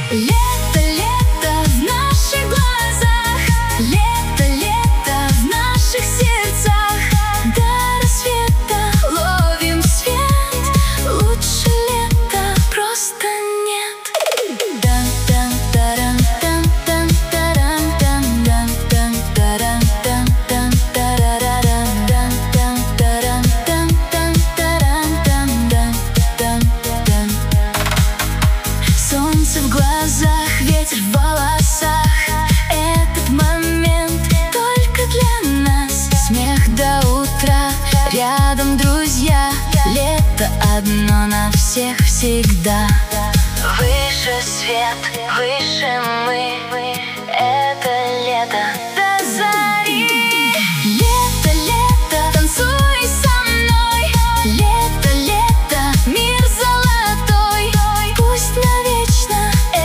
Лето, лето в наших глазах, лето, лето в наших сердцах. До рассвета ловим свет, лучше лета просто нет. Солнце в глазах, ветер в волосах. Этот момент только для нас. Смех до утра, рядом друзья. Лето одно на всех всегда. Выше свет, выше мы.